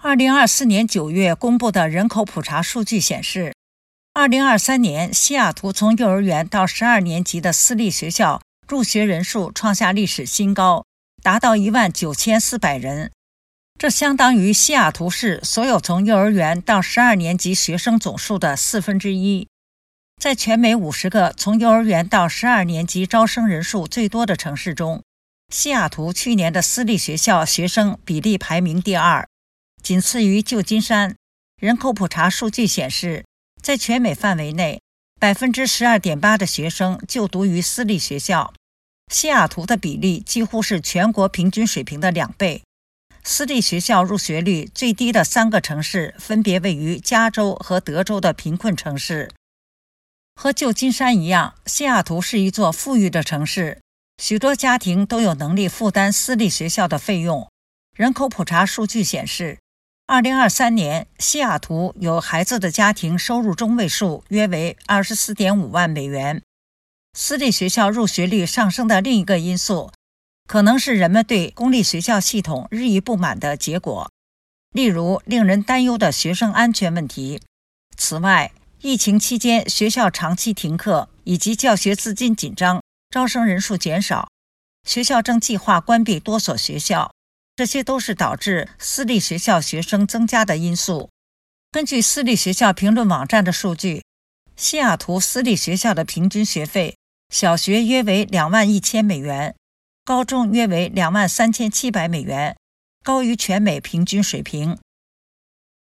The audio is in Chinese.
2024年9月公布的人口普查数据显示，2023年西雅图从幼儿园到12年级的私立学校入学人数创下历史新高，达到19400人，这相当于西雅图市所有从幼儿园到12年级学生总数的1/4。在全美50个从幼儿园到12年级招生人数最多的城市中，西雅图去年的私立学校学生比例排名第2，仅次于旧金山。人口普查数据显示，在全美范围内，12.8%的学生就读于私立学校。西雅图的比例几乎是全国平均水平的2倍。私立学校入学率最低的3个城市分别位于加州和德州的贫困城市。和旧金山一样，西雅图是一座富裕的城市，许多家庭都有能力负担私立学校的费用。人口普查数据显示，2023年西雅图有孩子的家庭收入中位数约为24.5万美元。私立学校入学率上升的另一个因素，可能是人们对公立学校系统日益不满的结果，例如令人担忧的学生安全问题。此外，疫情期间学校长期停课以及教学资金紧张，招生人数减少，学校正计划关闭多所学校，这些都是导致私立学校学生增加的因素。根据私立学校评论网站的数据，西雅图私立学校的平均学费，小学约为21000美元，高中约为23700美元，高于全美平均水平。